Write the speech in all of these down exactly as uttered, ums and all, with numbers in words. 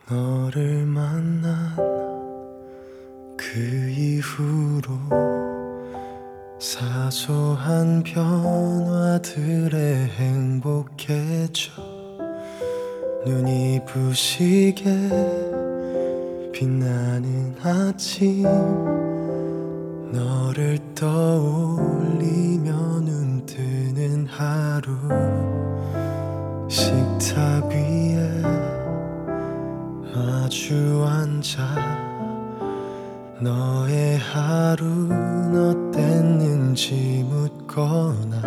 너를 만난 그 이후로 사소한 변화들에 행복해져. 눈이 부시게 빛나는 아침, 너를 떠올리며 눈 뜨는 하루. 식탁 위에 마주 앉아 너의 하루는 어땠는지 묻거나,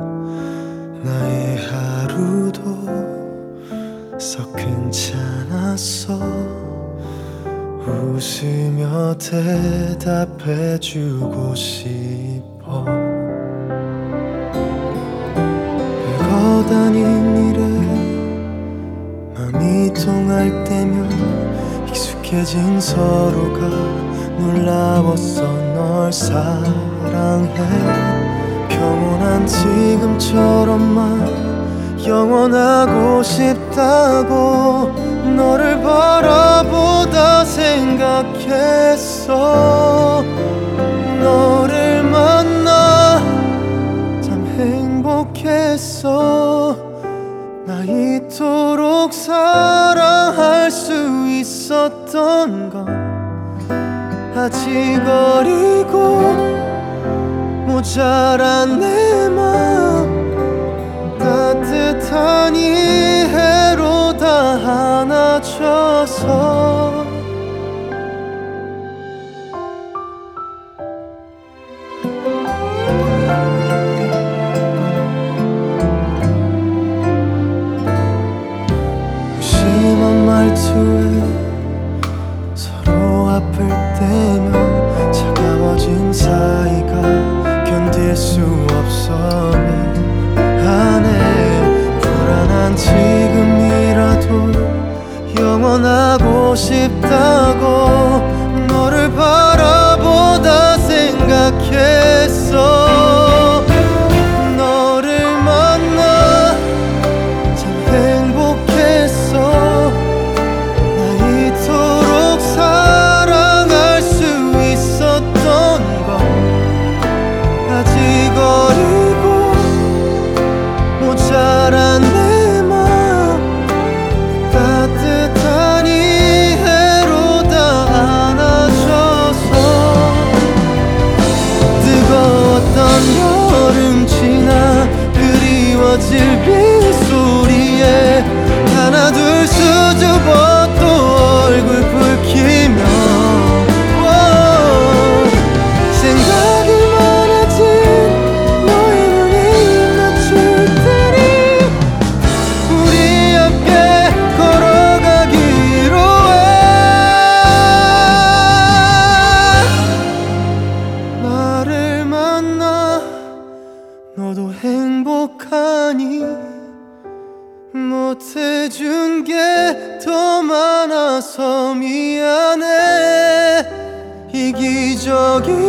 나의 하루도 썩 괜찮았어 웃으며 대답해주고 싶어. 별거 아닌 일에 맘이 통할 때면 익숙해진 서로가 놀라웠어. 널 사랑해. 평온한 지금처럼만 영원하고 싶다고 너를 바라보다 생각했어. 너를 만나 참 행복했어. 나 이토록 사랑할 수 있었던 건 아직 어리고 모자란 내 맘 따뜻한 이해로 다 안아줘서. 무심한 말투에 서로 아플 때면 차가워진 사이가 견딜 수 없어. 안에 불안한 지금이라도 영원하고 싶다고 너를 바라보다 생각했어. 너를 만나 참 행복했어. 나 이토록 사랑할 수 있었던 건 아직 어리고 모자란 내 맘 따뜻한 이해로 다 안아줘서. 뜨거웠던 여름 지나 그리워질 빗소리에 하나 둘 수줍어 또 얼굴 붉히며 생각이 많아진 너의 눈에 입 맞출 테니 우리 함께 걸어가기로 해. 나를 만나 너도 행복하니 못해준 게 더 많아서 미안해. 이기적인